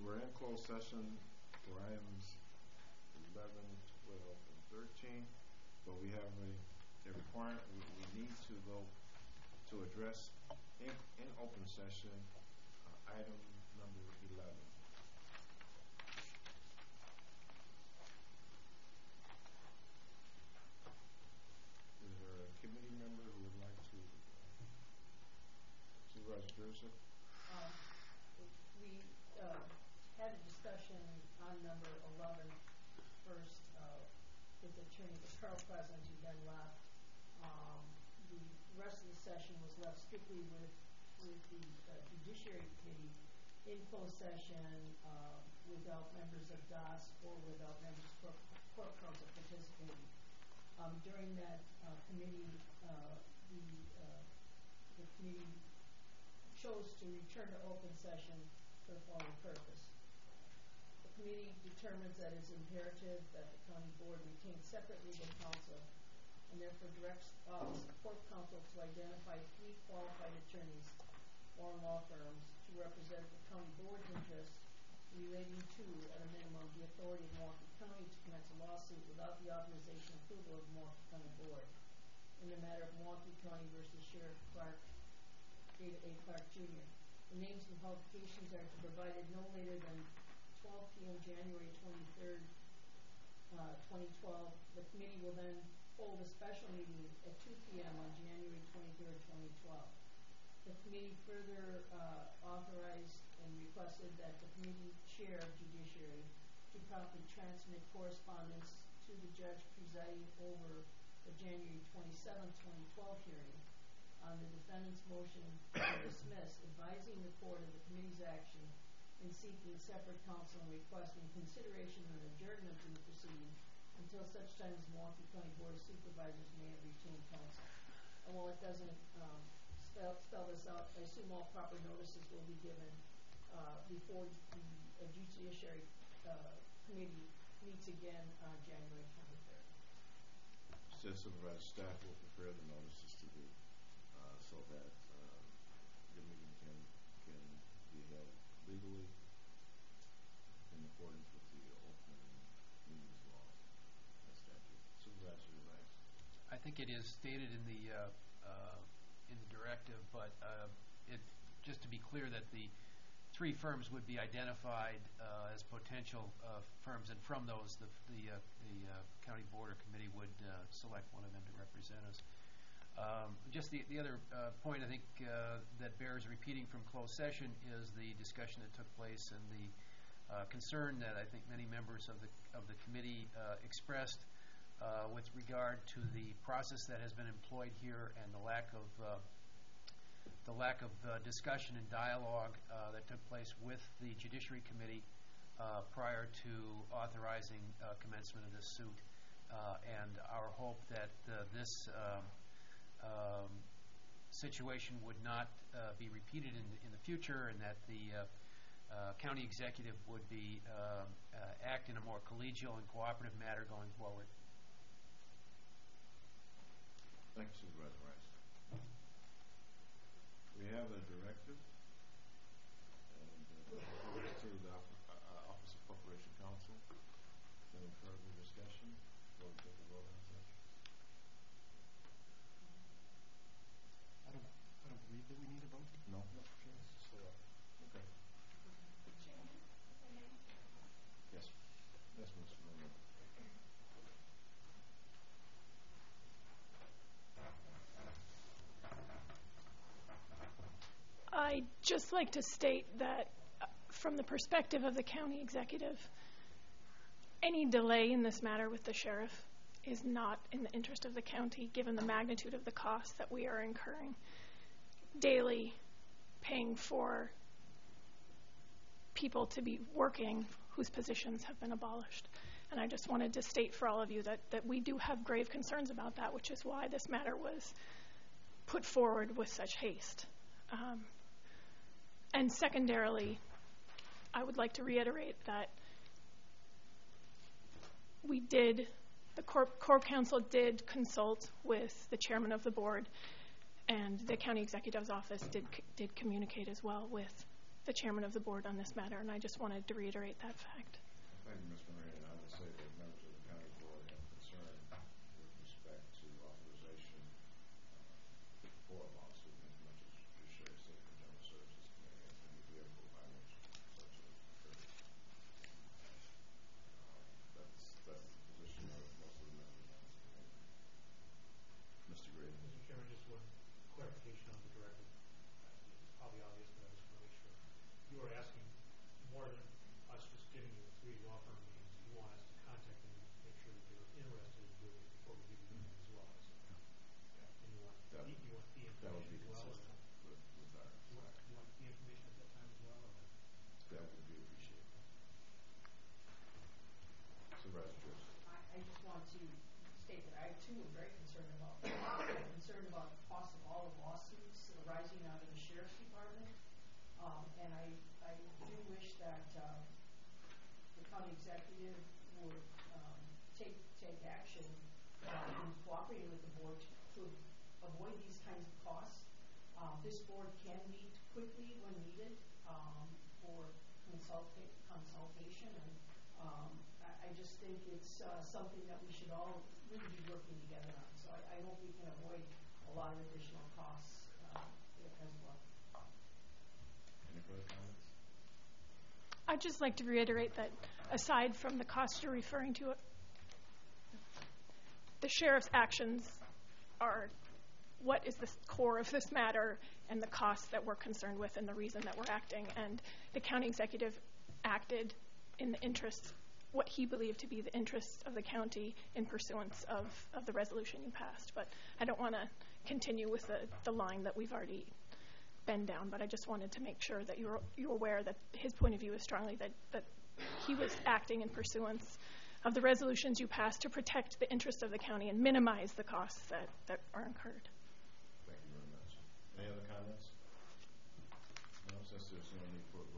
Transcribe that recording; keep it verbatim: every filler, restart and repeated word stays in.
we're in closed session for items eleven, twelve, and thirteen, but we have a, a requirement, we, we need to go to address in, in open session uh, item number eleven. Is there a committee member who would like to? Uh, Supervisor Joseph? Um, we uh, had a discussion on number eleven first uh, with Attorney Carl present, who then left. Um, the rest of the session was left strictly with with the uh, Judiciary Committee in closed session uh, without members of D A S or without members of Court Counsel participating. Um, during that uh, committee, uh, the uh, the committee chose to return to open session for the following purpose. The committee determines that it's imperative that the county board retain separate legal counsel and therefore directs Office of Court Counsel to identify three qualified attorneys or law firms to represent the county board's interests relating to, at a minimum, the authority of Milwaukee County to commence a lawsuit without the authorization and approval of the Milwaukee County Board in the matter of Milwaukee County versus Sheriff Clark, David A. Clark Junior The names and qualifications are to be provided no later than twelve p m January twenty-third, uh, twenty twelve. The committee will then hold a special meeting at two p m on January twenty-third, twenty twelve. The committee further uh, authorized and requested that the committee chair of Judiciary to promptly transmit correspondence to the judge presiding over the January twenty-seventh, twenty twelve hearing on the defendant's motion to dismiss, advising the court of the committee's action in seeking separate counsel and requesting consideration and adjournment in the proceeding until such time as Milwaukee County Board of Supervisors may have retained counsel. And while it doesn't um, spell, spell this out, I assume all proper notices will be given uh, before the uh, Judiciary uh, Committee meets again on January twenty-third. Said Supervisor, staff will prepare the notices to be uh, so that um, the meeting can can be held legally in accordance with the open meetings law and statute. Supervisor Rice. I think it is stated in the uh, uh, in the directive, but uh, it just to be clear that the three firms would be identified uh, as potential uh, firms, and from those, the the, uh, the uh, county board or committee would uh, select one of them to represent us. Um, just the the other uh, point I think uh, that bears repeating from closed session is the discussion that took place and the uh, concern that I think many members of the of the committee uh, expressed uh, with regard to the process that has been employed here and the lack of uh, the lack of uh, discussion and dialogue uh, that took place with the Judiciary Committee uh, prior to authorizing uh, commencement of this suit, uh, and our hope that uh, this um, um, situation would not uh, be repeated in, in the future, and that the uh, uh, county executive would be uh, uh, act in a more collegial and cooperative manner going forward. Thank you, Supervisor Rice. We have a directive, and uh, to the uh, Office of Corporation Counsel. Any further discussion before we take a vote on such? I don't, I don't believe that we need a vote. No. No. Sure. Okay. Yes. Yes, Mister Monroe. I'd just like to state that uh, from the perspective of the county executive, any delay in this matter with the sheriff is not in the interest of the county, given the magnitude of the costs that we are incurring daily, paying for people to be working whose positions have been abolished. And I just wanted to state for all of you that, that we do have grave concerns about that, which is why this matter was put forward with such haste. Um, and secondarily, I would like to reiterate that we did, the Corp, Corp Council did consult with the chairman of the board, and the county executive's office did did communicate as well with the chairman of the board on this matter, and I just wanted to reiterate that fact. Thank you, Miz Moran. And I would say that members of the county board have concern with respect to authorization uh, for a lawsuit, as much as you share said the General Services Committee has any vehicle by which such a occurs. Uh, that's that's the position of most of the members on this committee. Mister Grady. Mister Chairman, just one clarification on the directive. It's probably obvious, but I just want to make sure. You are asking more than us just giving you three law firm names. You want us to contact them, make sure that they're interested in doing it before we give you them as well. So, Yeah. and you want That the, would- you want the That would be information as well. Or consistent not? with, with our You want, you want the information at that time as well. Or not? That would be appreciated. Supervisor Trish. I, I just want to state that I too am very concerned about, I'm concerned about the cost of all the lawsuits arising out of the sheriff's department. Um, and I, I do wish that, uh, the county executive would, um, take, take action, uh, in cooperating with the board to avoid these kinds of costs. Um, this board can meet quickly when needed, um, for consulta- consultation, and, um, I, I just think it's, uh, something that we should all really be working together on. So I, I hope we can avoid a lot of additional costs, uh, as well. Any further comments? I'd just like to reiterate that aside from the cost you're referring to, the sheriff's actions are what is the core of this matter and the costs that we're concerned with and the reason that we're acting. And the county executive acted in the interests, what he believed to be the interests of the county in pursuance of, of the resolution you passed. But I don't want to continue with the, the line that we've already been down, but I just wanted to make sure that you're, you're aware that his point of view is strongly that, that he was acting in pursuance of the resolutions you passed to protect the interests of the county and minimize the costs that, that are incurred. Thank you very much. Any other comments? No, since there's no need for a vote,